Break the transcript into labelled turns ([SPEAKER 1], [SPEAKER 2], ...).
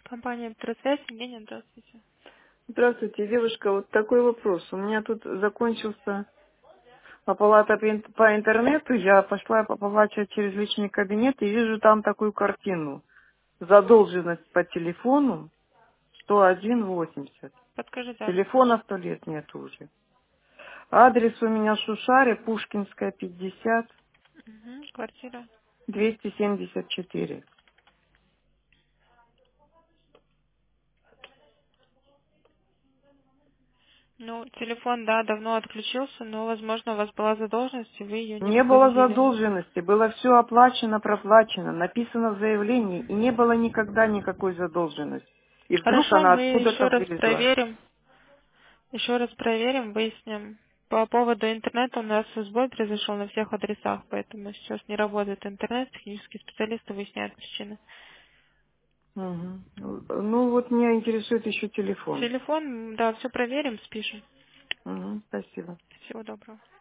[SPEAKER 1] Компания «Петросвязь», Евгения, здравствуйте.
[SPEAKER 2] Здравствуйте, девушка. Вот такой вопрос. У меня тут закончился оплата по интернету. Я пошла оплачивать через личный кабинет и вижу там такую картину. Задолженность по телефону 101,80.
[SPEAKER 1] Подскажите адрес ваш.
[SPEAKER 2] Телефона 100 лет нет уже. Адрес у меня Шушаре, Пушкинская, 50,
[SPEAKER 1] Угу, квартира.
[SPEAKER 2] 274.
[SPEAKER 1] Ну, телефон, да, давно отключился, но, возможно, у вас была задолженность, и вы ее не
[SPEAKER 2] Не было
[SPEAKER 1] выгрузили.
[SPEAKER 2] задолженности, было все оплачено, проплачено, написано в заявлении, и не было никогда никакой задолженности. И вдруг
[SPEAKER 1] Хорошо,
[SPEAKER 2] она
[SPEAKER 1] мы
[SPEAKER 2] откуда-то вылезла.
[SPEAKER 1] еще раз проверим, выясним. По поводу интернета у нас сбой произошел на всех адресах, поэтому сейчас не работает интернет, технические специалисты выясняют причины.
[SPEAKER 2] Мгм. Ну вот меня интересует еще телефон.
[SPEAKER 1] Телефон, да, все проверим, спишем.
[SPEAKER 2] Мгм, спасибо.
[SPEAKER 1] Всего доброго.